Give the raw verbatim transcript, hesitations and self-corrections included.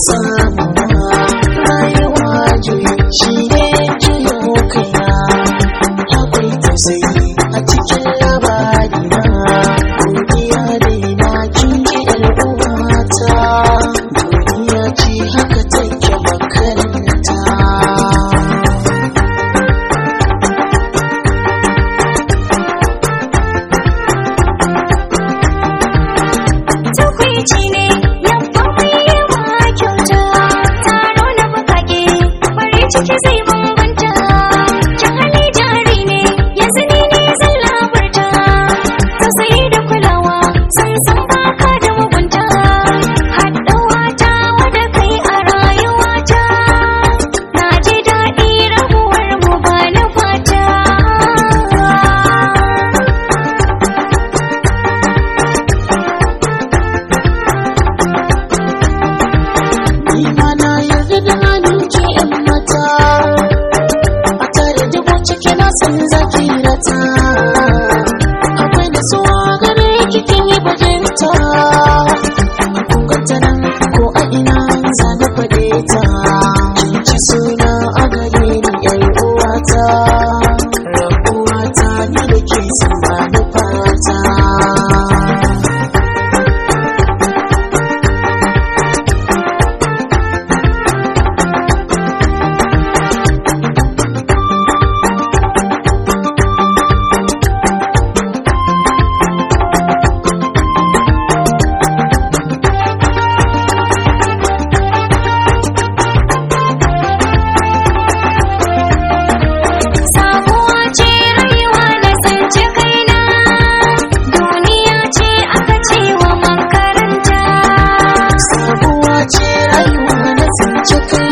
samuwa rayuwa juyi shi ne juyo kaina akwai tausayi a cikin labarina godiya dai na kinki al'ummata duniya ce haka take makaranta tukwici ne yabba mai yawa kyauta taro na bakake bari ciki zai bambanta kin hali jari ne yanzu ni ne zan labarta tausayi da kulawa san san baka da mugunta haɗawa ta wada kai a rayuwata na ji daɗi rabuwar mu ba na fata Imana yarda da halin ke ‘yan mata, a tare da wacce kina san zaki rata. Akwai nasuwa gare kikin yi bajinta, a kunganta nan ko a ina za na faɗe ta. Kin ci suna a gare ni ‘yar uwata, rabuwata ni da ke san ba na fata. Sabuwa ce rayuwa na tsinci kaina duniya ce aka ce wa makaranta Sabuwa ce rayuwa na tsinci kaina